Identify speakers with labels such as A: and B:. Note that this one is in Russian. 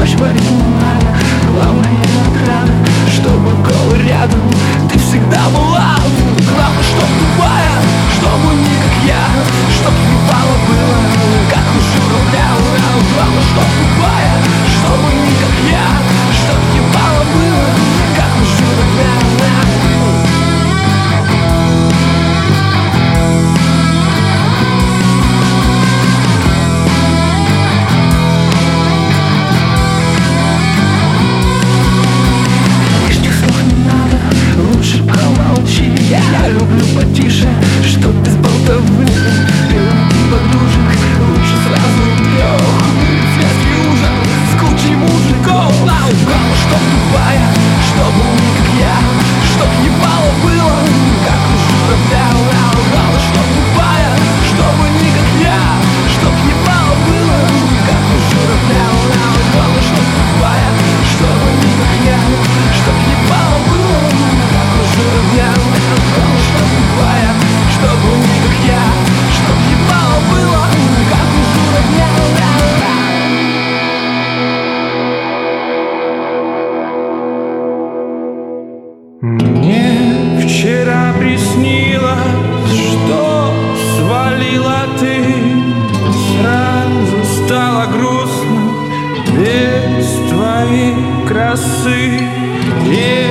A: ночь парить надо. Главное отрада, чтобы был рядом. Ты всегда была. Главное, чтоб тупая, чтобы не как я, чтоб ебало было, как у журавля. Главное, чтоб тупая, чтобы не как я, чтоб ебало было, как у журавля. Я люблю потише, чтоб без болтовни. Подружек лучше сразу трех. Светский ужин с кучей мужиков. Главное, чтоб тупая, чтобы не как я, чтоб ебало было, как у журавля. Главное, чтоб тупая, чтобы не как я, чтоб ебало было, как у журавля. Главное, чтоб тупая, чтобы не как я, чтоб ебало было, как у журавля. Чтобы тупая, чтобы не как я, чтоб ебало было, как у журавля.
B: Мне вчера приснилось, что свалила ты. Сразу стало грустно без твоей красы.